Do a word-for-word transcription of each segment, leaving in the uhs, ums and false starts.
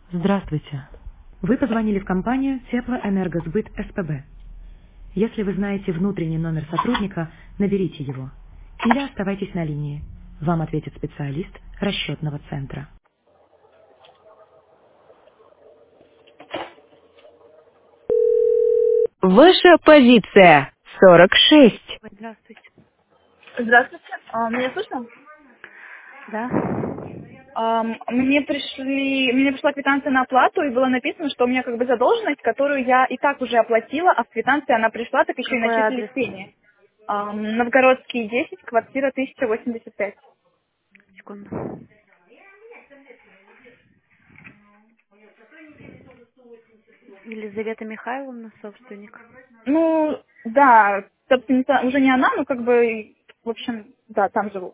Здравствуйте. Вы позвонили в компанию Теплоэнергосбыт СПБ. Если вы знаете внутренний номер сотрудника, наберите его. Или оставайтесь на линии. Вам ответит специалист расчетного центра. Ваша позиция сорок шесть. Здравствуйте. Здравствуйте. А, меня слышно? Да. Ам, Мне пришли, мне пришла квитанция на оплату, и было написано, что у меня как бы задолженность, которую я и так уже оплатила, а в квитанции она пришла, так еще и Какой начислили адрес? пени. Ам, Новгородский десять, квартира тысяча восемьдесят пять. Секунду. Елизавета Михайловна, собственник. Ну, да, собственно, уже не она, но как бы, в общем, да, там живу.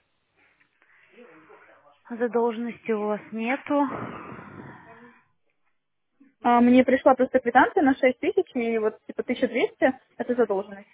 Задолженности у вас нету. А, Мне пришла просто квитанция на шесть тысяч, и вот типа тысяча двести это задолженность.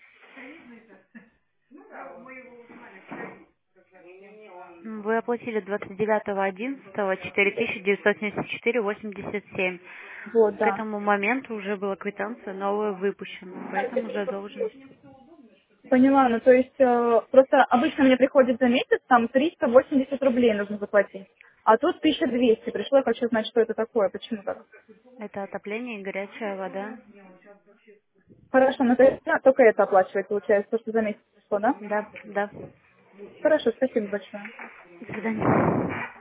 М, Вы оплатили двадцать девятого одиннадцатого четыре тысячи девятьсот семьдесят четыре восемьдесят семь. Вот, К да. этому моменту уже была квитанция новая выпущена, поэтому задолженность. Поняла, ну то есть э, просто обычно мне приходит за месяц там триста восемьдесят рублей нужно заплатить. А тут тысяча двести. Пришло, я хочу знать, что это такое, почему так. Это отопление и горячая вода. Хорошо, ну то есть да, только это оплачивать получается, то, что за месяц пришло, да? Да, да. Хорошо, спасибо большое. До свидания.